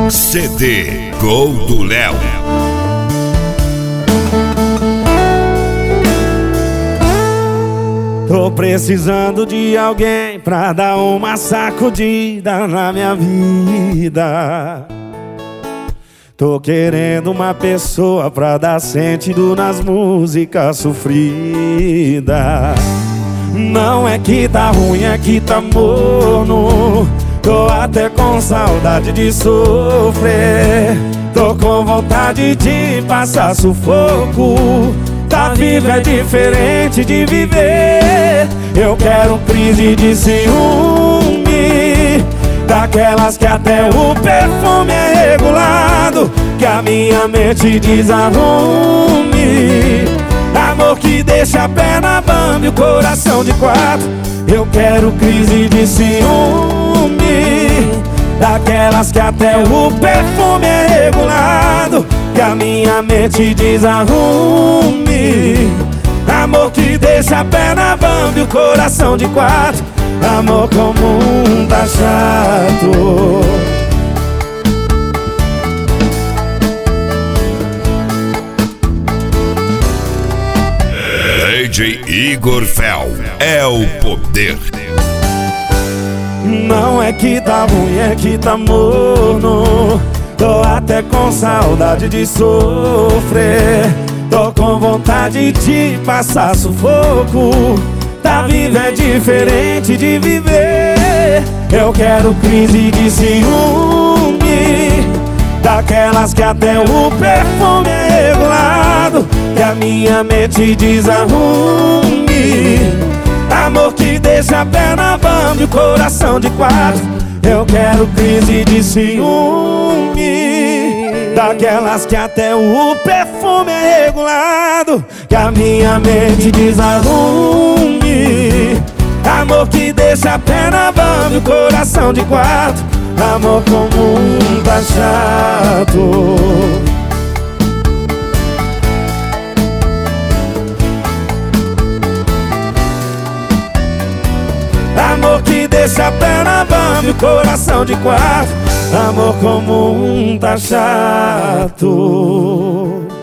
CD Gol do Léo. Tô precisando de alguém pra dar uma sacudida na minha vida. Tô querendo uma pessoa pra dar sentido nas músicas sofridas. Não é que tá ruim, é que tá morno. Tô até com saudade de sofrer. Tô com vontade de passar sufoco. Tá vivo é diferente de viver. Eu quero crise de ciúme, daquelas que até o perfume é regulado, que a minha mente desarrume. Amor que deixa a perna bamba e o coração de quatro. Eu quero crise de ciúme, daquelas que até o perfume é regulado, que a minha mente desarrume. Amor que deixa a perna bamba e o coração de quatro. Amor comum tá chato. DJ Igor Fel é o poder. Não é que tá ruim, é que tá morno. Tô até com saudade de sofrer. Tô com vontade de passar sufoco. Tá vivo é diferente de viver. Eu quero crise de ciúme, daquelas que até o perfume é regulado, que a minha mente desarrume. Amor que deixa a perna bamba e o coração de quatro. Eu quero crise de ciúme, daquelas que até o perfume é regulado, que a minha mente desarrume. Amor que deixa a perna bamba e o coração de quatro. Amor comum tá chato. Amor que deixa a perna bamba e o coração de quatro. Amor comum tá chato.